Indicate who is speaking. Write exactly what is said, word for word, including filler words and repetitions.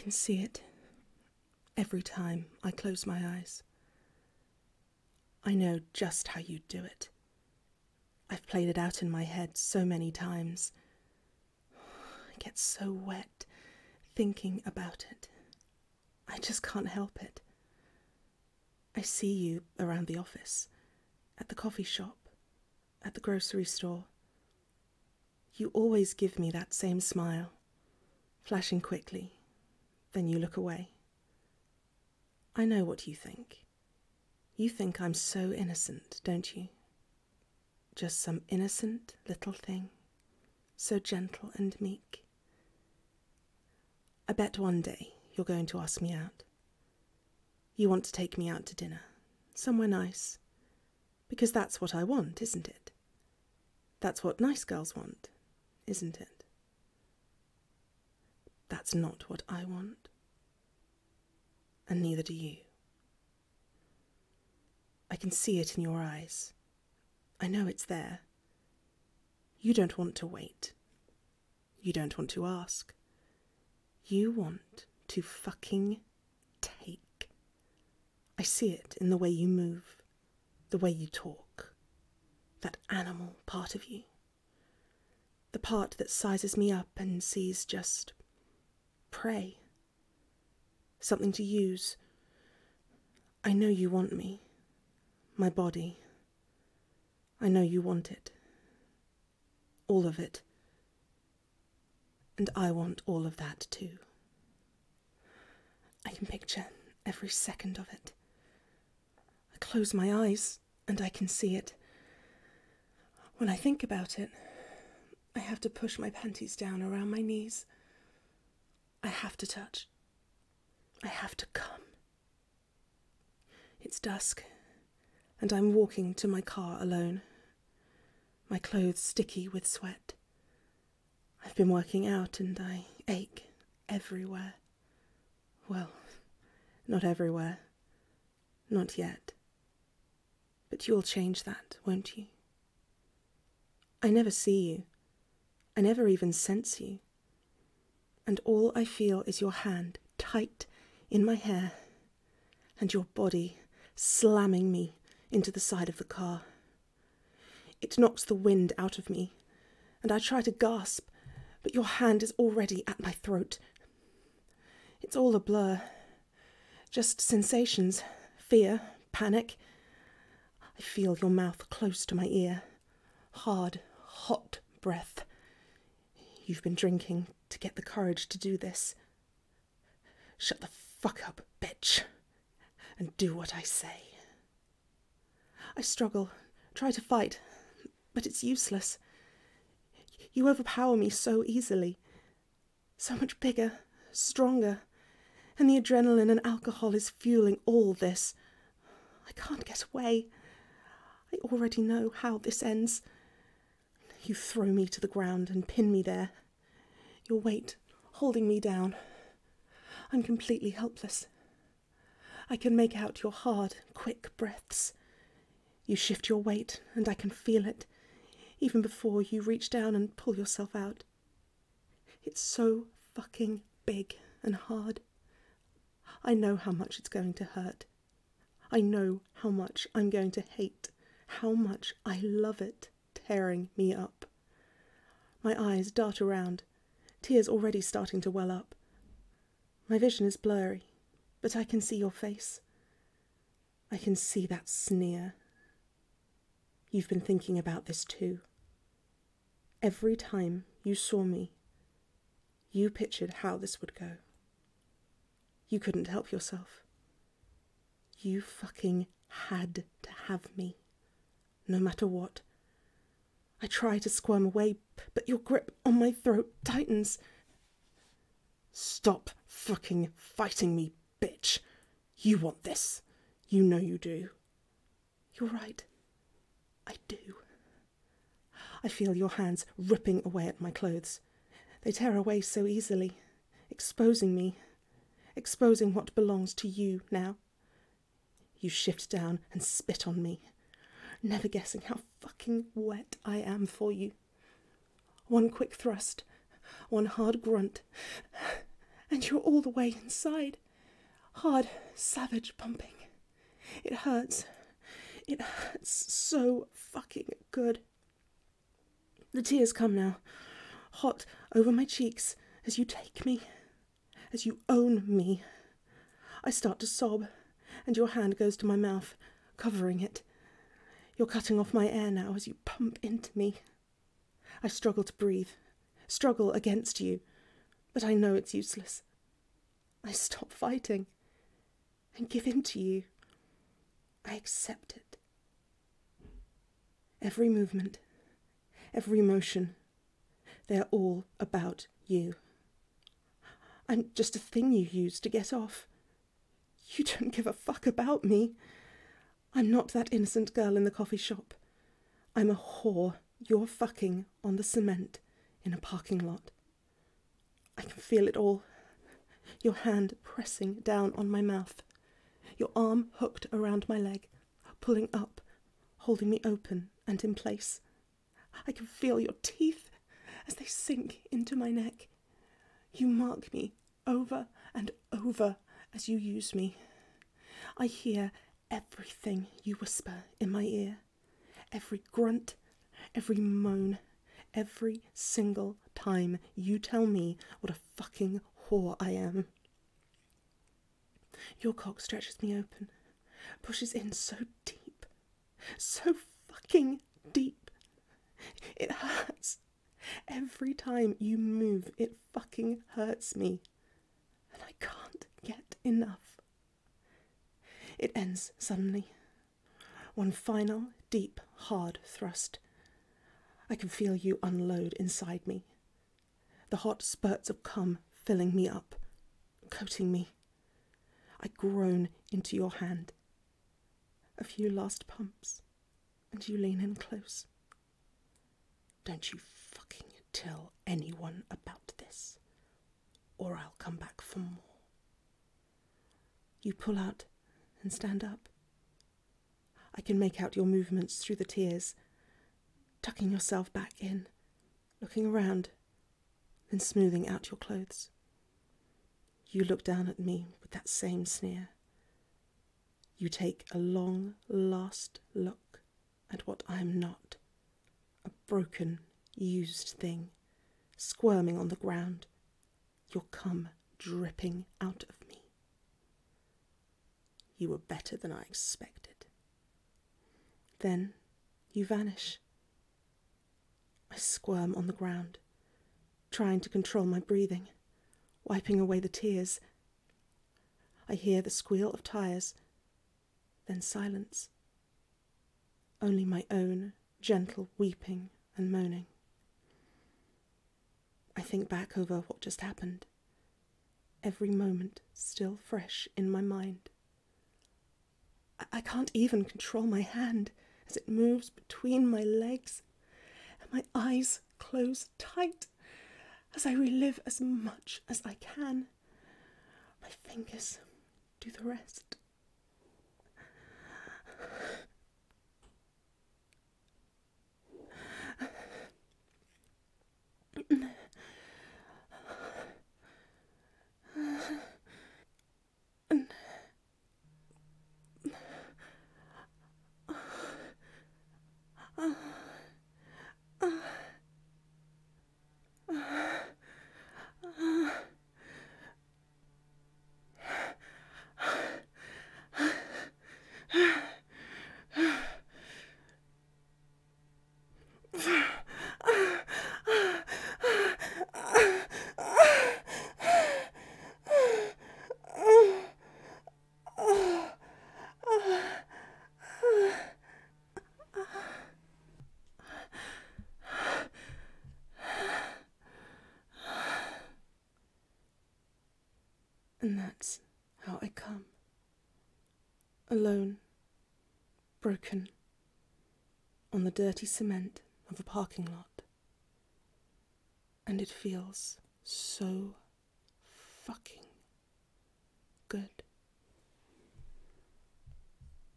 Speaker 1: can see it every time I close my eyes. I know just how you do it. I've played it out in my head so many times. I get so wet thinking about it. I just can't help it. I see you around the office, at the coffee shop, at the grocery store. You always give me that same smile, flashing quickly, then you look away. I know what you think. You think I'm so innocent, don't you? Just some innocent little thing, so gentle and meek. I bet one day you're going to ask me out. You want to take me out to dinner, somewhere nice, because that's what I want, isn't it? That's what nice girls want, isn't it? That's not what I want, and neither do you. I can see it in your eyes. I know it's there. You don't want to wait. You don't want to ask. You want to fucking take. I see it in the way you move, the way you talk. That animal part of you. The part that sizes me up and sees just prey. Something to use. I know you want me. My body. I know you want it. All of it. And I want all of that too. I can picture every second of it. I close my eyes and I can see it. When I think about it, I have to push my panties down around my knees. I have to touch. I have to come. It's dusk, and I'm walking to my car alone, my clothes sticky with sweat. I've been working out and I ache everywhere. Well, not everywhere. Not yet. But you'll change that, won't you? I never see you. I never even sense you. And all I feel is your hand tight in my hair and your body slamming me into the side of the car. It knocks the wind out of me, and I try to gasp, but your hand is already at my throat. It's all a blur. Just sensations, fear, panic. I feel your mouth close to my ear. Hard, hot breath. You've been drinking to get the courage to do this. Shut the fuck up, bitch, and do what I say. I struggle, try to fight, but it's useless. You overpower me so easily. So much bigger, stronger, and the adrenaline and alcohol is fueling all this. I can't get away. I already know how this ends. You throw me to the ground and pin me there. Your weight holding me down. I'm completely helpless. I can make out your hard, quick breaths. You shift your weight and I can feel it, even before you reach down and pull yourself out. It's so fucking big and hard. I know how much it's going to hurt. I know how much I'm going to hate, how much I love it tearing me up. My eyes dart around, tears already starting to well up. My vision is blurry, but I can see your face. I can see that sneer. You've been thinking about this too. Every time you saw me, you pictured how this would go. You couldn't help yourself. You fucking had to have me, no matter what. I try to squirm away, but your grip on my throat tightens. Stop fucking fighting me, bitch. You want this. You know you do. You're right. I do. I feel your hands ripping away at my clothes. They tear away so easily, exposing me, exposing what belongs to you now. You shift down and spit on me, never guessing how fucking wet I am for you. One quick thrust, one hard grunt, and you're all the way inside. Hard, savage pumping. It hurts. It hurts so fucking good. The tears come now, hot over my cheeks as you take me, as you own me. I start to sob, and your hand goes to my mouth, covering it. You're cutting off my air now as you pump into me. I struggle to breathe, struggle against you, but I know it's useless. I stop fighting and give in to you. I accept it. Every movement, every motion, they're all about you. I'm just a thing you use to get off. You don't give a fuck about me. I'm not that innocent girl in the coffee shop. I'm a whore you're fucking on the cement in a parking lot. I can feel it all. Your hand pressing down on my mouth. Your arm hooked around my leg, pulling up, holding me open and in place. I can feel your teeth as they sink into my neck. You mark me over and over as you use me. I hear everything you whisper in my ear. Every grunt, every moan, every single time you tell me what a fucking whore I am. Your cock stretches me open, pushes in so deep, so fucking deep. It hurts. Every time you move, it fucking hurts me. And I can't get enough. It ends suddenly. One final, deep, hard thrust. I can feel you unload inside me. The hot spurts of cum filling me up, coating me. I groan into your hand. A few last pumps, and you lean in close. Don't you fucking tell anyone about this, or I'll come back for more. You pull out and stand up. I can make out your movements through the tears, tucking yourself back in, looking around, then smoothing out your clothes. You look down at me with that same sneer. You take a long, last look at what I am not, a broken, used thing, squirming on the ground, your cum dripping out of me. You were better than I expected. Then you vanish. I squirm on the ground, trying to control my breathing, wiping away the tears. I hear the squeal of tires, then silence. Only my own gentle weeping and moaning. I think back over what just happened, every moment still fresh in my mind. I, I can't even control my hand as it moves between my legs, and my eyes close tight as I relive as much as I can. My fingers do the rest. And that's how I come. Alone, broken, on the dirty cement of a parking lot. And it feels so fucking good.